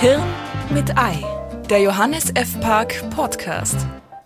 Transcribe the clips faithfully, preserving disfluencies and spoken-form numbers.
Hirn mit Ei, der Johannes F. Park Podcast.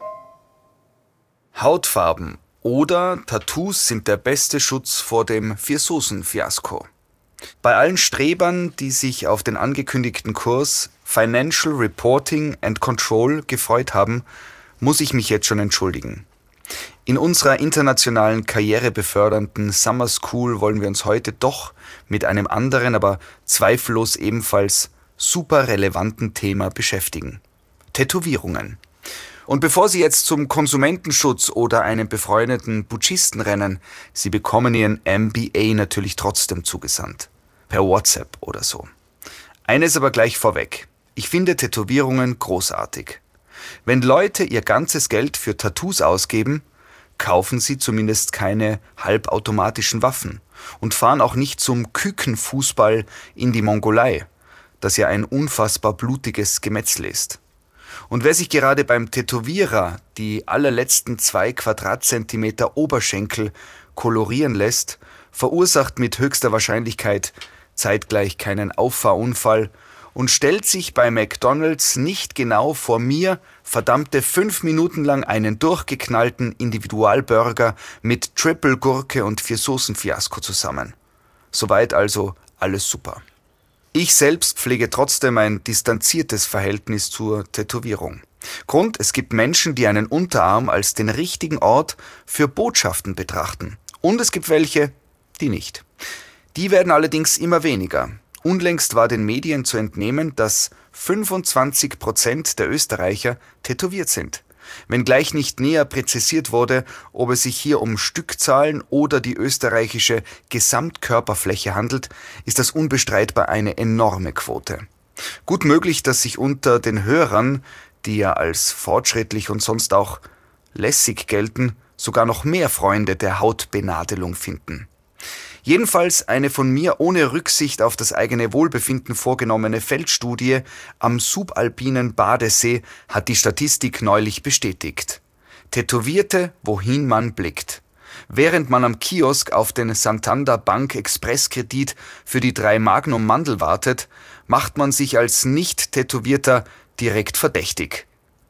Hautfarben oder Tattoos sind der beste Schutz vor dem Viersoßen-Fiasko. Bei allen Strebern, die sich auf den angekündigten Kurs Financial Reporting and Control gefreut haben, muss ich mich jetzt schon entschuldigen. In unserer internationalen karrierebefördernden Summer School wollen wir uns heute doch mit einem anderen, aber zweifellos ebenfalls super relevanten Thema beschäftigen. Tätowierungen. Und bevor Sie jetzt zum Konsumentenschutz oder einem befreundeten Putschisten rennen, Sie bekommen Ihren M B A natürlich trotzdem zugesandt. Per WhatsApp oder so. Eines aber gleich vorweg. Ich finde Tätowierungen großartig. Wenn Leute ihr ganzes Geld für Tattoos ausgeben, kaufen sie zumindest keine halbautomatischen Waffen und fahren auch nicht zum Kükenfußball in die Mongolei, das ja ein unfassbar blutiges Gemetzel ist. Und wer sich gerade beim Tätowierer die allerletzten zwei Quadratzentimeter Oberschenkel kolorieren lässt, verursacht mit höchster Wahrscheinlichkeit zeitgleich keinen Auffahrunfall und stellt sich bei McDonald's nicht genau vor mir verdammte fünf Minuten lang einen durchgeknallten Individualburger mit Triple Gurke und Viersoßen-Fiasko zusammen. Soweit also alles super. Ich selbst pflege trotzdem ein distanziertes Verhältnis zur Tätowierung. Grund, es gibt Menschen, die einen Unterarm als den richtigen Ort für Botschaften betrachten. Und es gibt welche, die nicht. Die werden allerdings immer weniger. Unlängst war den Medien zu entnehmen, dass fünfundzwanzig Prozent der Österreicher tätowiert sind. Wenngleich nicht näher präzisiert wurde, ob es sich hier um Stückzahlen oder die österreichische Gesamtkörperfläche handelt, ist das unbestreitbar eine enorme Quote. Gut möglich, dass sich unter den Hörern, die ja als fortschrittlich und sonst auch lässig gelten, sogar noch mehr Freunde der Hautbenadelung finden. Jedenfalls eine von mir ohne Rücksicht auf das eigene Wohlbefinden vorgenommene Feldstudie am subalpinen Badesee hat die Statistik neulich bestätigt. Tätowierte, wohin man blickt. Während man am Kiosk auf den Santander Bank Expresskredit für die drei Magnum Mandel wartet, macht man sich als Nicht-Tätowierter direkt verdächtig.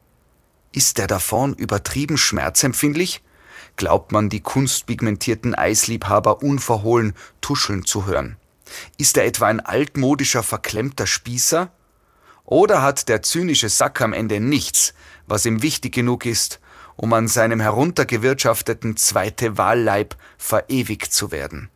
Ist der da vorn übertrieben schmerzempfindlich? Glaubt man, die kunstpigmentierten Eisliebhaber unverhohlen tuscheln zu hören? Ist er etwa ein altmodischer, verklemmter Spießer? Oder hat der zynische Sack am Ende nichts, was ihm wichtig genug ist, um an seinem heruntergewirtschafteten zweite Wahlleib verewigt zu werden?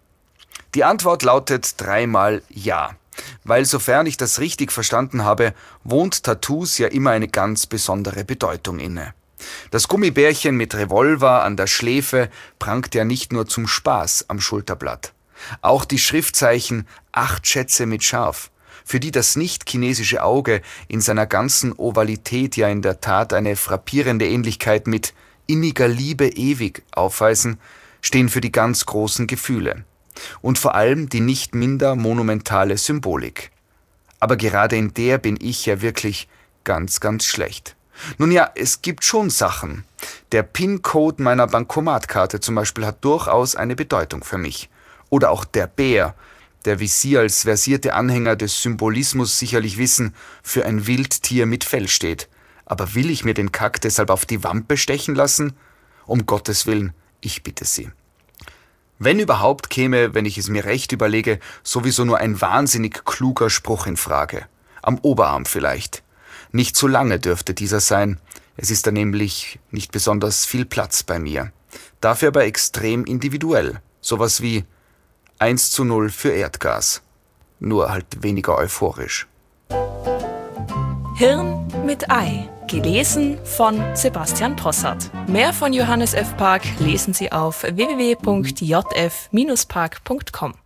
Die Antwort lautet dreimal ja, weil sofern ich das richtig verstanden habe, wohnt Tattoos ja immer eine ganz besondere Bedeutung inne. Das Gummibärchen mit Revolver an der Schläfe prangt ja nicht nur zum Spaß am Schulterblatt. Auch die Schriftzeichen Acht Schätze mit Schaf, für die das nicht-chinesische Auge in seiner ganzen Ovalität ja in der Tat eine frappierende Ähnlichkeit mit inniger Liebe ewig aufweisen, stehen für die ganz großen Gefühle. Und vor allem die nicht minder monumentale Symbolik. Aber gerade in der bin ich ja wirklich ganz, ganz schlecht. Nun ja, es gibt schon Sachen. Der PIN-Code meiner Bankomatkarte zum Beispiel hat durchaus eine Bedeutung für mich. Oder auch der Bär, der wie Sie als versierte Anhänger des Symbolismus sicherlich wissen, für ein Wildtier mit Fell steht. Aber will ich mir den Kack deshalb auf die Wampe stechen lassen? Um Gottes Willen, ich bitte Sie. Wenn überhaupt käme, wenn ich es mir recht überlege, sowieso nur ein wahnsinnig kluger Spruch in Frage. Am Oberarm vielleicht. Nicht zu lange dürfte dieser sein, es ist da nämlich nicht besonders viel Platz bei mir. Dafür aber extrem individuell, sowas wie eins zu null für Erdgas. Nur halt weniger euphorisch. Hirn mit Ei, gelesen von Sebastian Possart. Mehr von Johannes F. Park lesen Sie auf w w w punkt j f Bindestrich park punkt com.